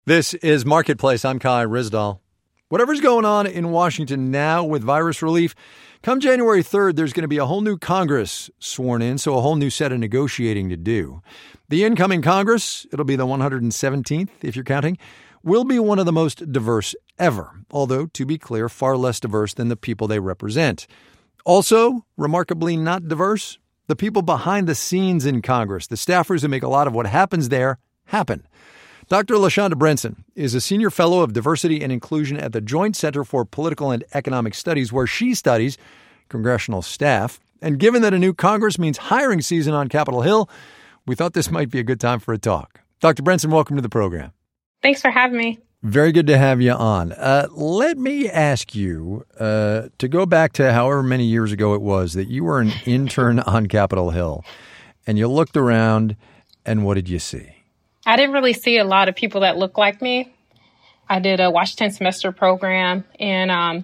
This is Marketplace. I'm Kai Ryssdal. Whatever's going on in Washington now with virus relief, come January 3rd, there's going to be a whole new Congress sworn in, so a whole new set of negotiating to do. The incoming Congress, it'll be the 117th, if you're counting, will be one of the most diverse ever, although, to be clear, far less diverse than the people they represent. Also, remarkably not diverse, the people behind the scenes in Congress, the staffers who make a lot of what happens there happen. Dr. LaShonda Brenson is a senior fellow of diversity and inclusion at the Joint Center for Political and Economic Studies, where she studies congressional staff. And given that a new Congress means hiring season on Capitol Hill, we thought this might be a good time for a talk. Dr. Brenson, welcome to the program. Thanks for having me. Very good to have you on. Let me ask you to go back to however many years ago it was that you were an intern on Capitol Hill, and you looked around, and what did you see? I didn't really see a lot of people that look like me. I did a Washington semester program, and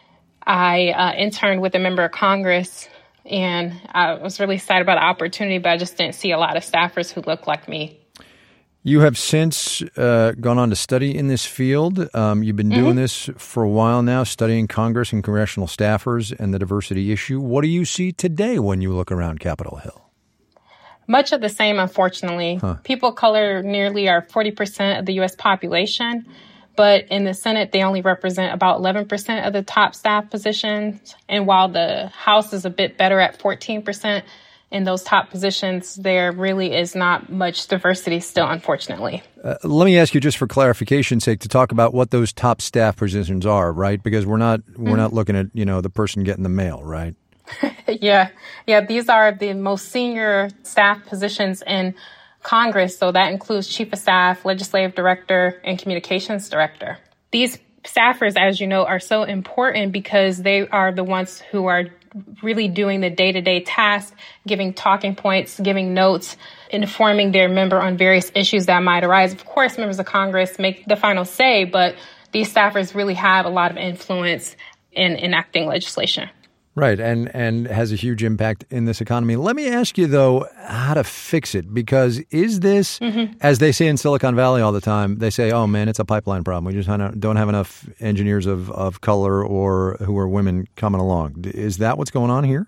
I interned with a member of Congress, and I was really excited about the opportunity, but I just didn't see a lot of staffers who looked like me. You have since gone on to study in this field. You've been doing this for a while now, studying Congress and congressional staffers and the diversity issue. What do you see today when you look around Capitol Hill? Much of the same, unfortunately. People of color nearly are 40% of the U.S. population, but in the Senate, they only represent about 11% of the top staff positions. And while the House is a bit better at 14%, in those top positions, there really is not much diversity still, unfortunately. Let me ask you, just for clarification's sake, to talk about what those top staff positions are, right? Because we're not looking at, the person getting the mail, right? Yeah. These are the most senior staff positions in Congress. So that includes chief of staff, legislative director, and communications director. These staffers, as you know, are so important because they are the ones who are really doing the day-to-day task, giving talking points, giving notes, informing their member on various issues that might arise. Of course, members of Congress make the final say, but these staffers really have a lot of influence in enacting legislation. Right, and has a huge impact in this economy. Let me ask you, though, how to fix it, because is this, as they say in Silicon Valley all the time, they say, oh, man, it's a pipeline problem. We just don't have enough engineers of color or who are women coming along. Is that what's going on here?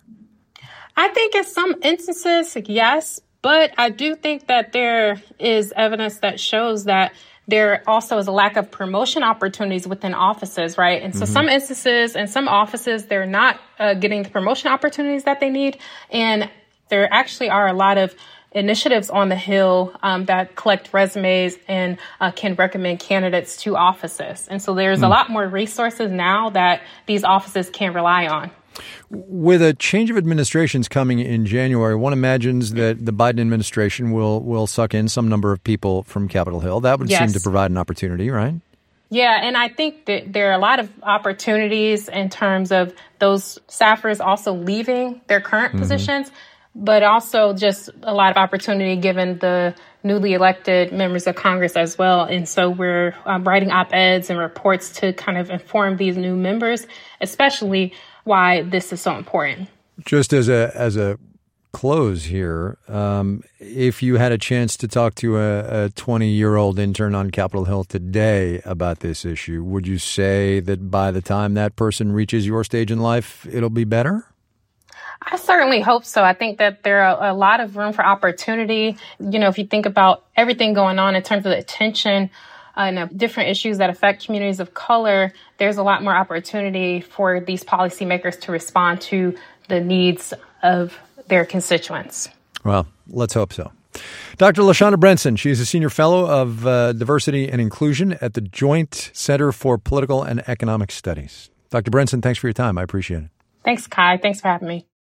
I think in some instances, yes, but I do think that there is evidence that shows that there also is a lack of promotion opportunities within offices, right? And so some instances and some offices, they're not getting the promotion opportunities that they need. And there actually are a lot of initiatives on the Hill that collect resumes and can recommend candidates to offices. And so there's a lot more resources now that these offices can rely on. With a change of administrations coming in January, one imagines that the Biden administration will suck in some number of people from Capitol Hill. That would seem to provide an opportunity, right? Yeah, and I think that there are a lot of opportunities in terms of those staffers also leaving their current positions, but also just a lot of opportunity given the newly elected members of Congress as well. And so we're writing op-eds and reports to kind of inform these new members, especially why this is so important. Just as a close here, if you had a chance to talk to a 20-year-old intern on Capitol Hill today about this issue, would you say that by the time that person reaches your stage in life, it'll be better? I certainly hope so. I think that there are a lot of room for opportunity. If you think about everything going on in terms of the attention and different issues that affect communities of color, there's a lot more opportunity for these policymakers to respond to the needs of their constituents. Well, let's hope so. Dr. LaShonda Brenson, she is a senior fellow of diversity and inclusion at the Joint Center for Political and Economic Studies. Dr. Brenson, thanks for your time. I appreciate it. Thanks, Kai. Thanks for having me.